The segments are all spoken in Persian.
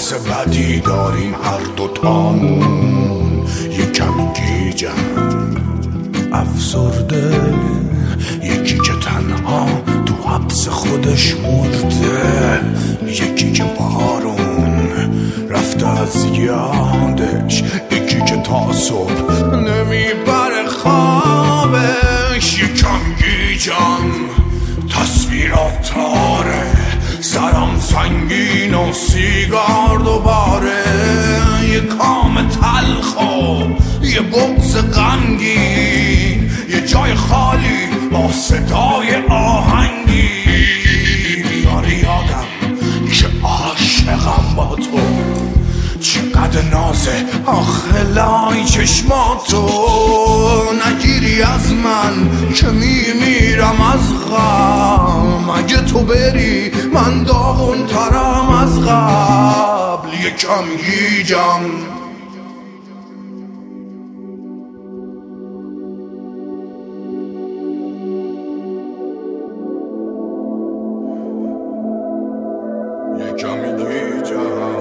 حس بدی داریم هر دوتامون، یه کمی گیجم افسرده، یکی که تنها تو حبس خودش مرده، یکی که بارون رفته از یادش، یکی که تا صبح نمیبره خوابش. یکم گیجم تصویرات تاره، سرم سنگین و سیگار دوباره، یه کام تلخ و یه بغض غمگین، یه جای خالی با صدای آهنگی. میاری یادم که عاشقم با تو، چقدر نازه آخه لای چشماتو، نگیری از من که میمیرم از غم، اگه تو بری من داغون ترم از قبل. یکم گیجم یکم گیجم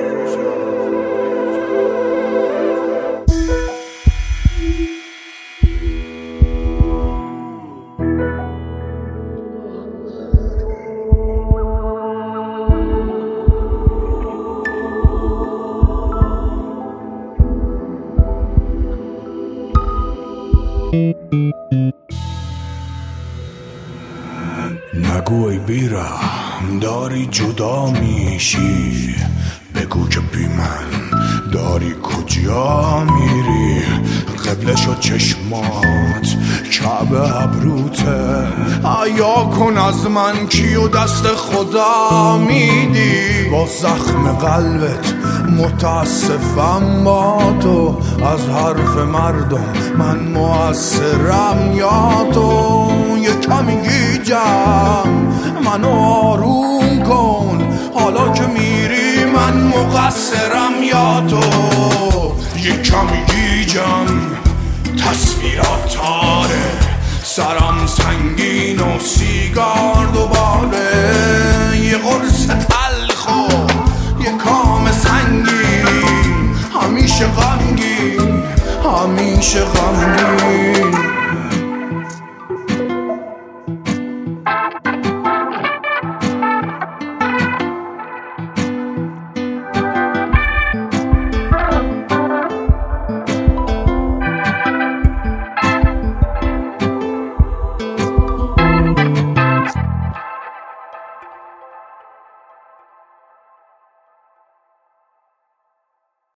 نگوی بیرم داری جدا میشی، بگو که بی من داری کجا میری. قبلش و چشمات کعبه ابروته، عیا کن از من کیو دست خدا میدی. با زخم قلبت متاسفم با تو، از حرف مردم من مؤثرم یا تو. یکم گیجم منو آروم کن، حالا که میری من مقصرم یا تو. یکم گیجم تصویرات تاره، سرم سنگین و سیگار دوباره، یه قرص تلخ و یه کام سنگین، همیشه غم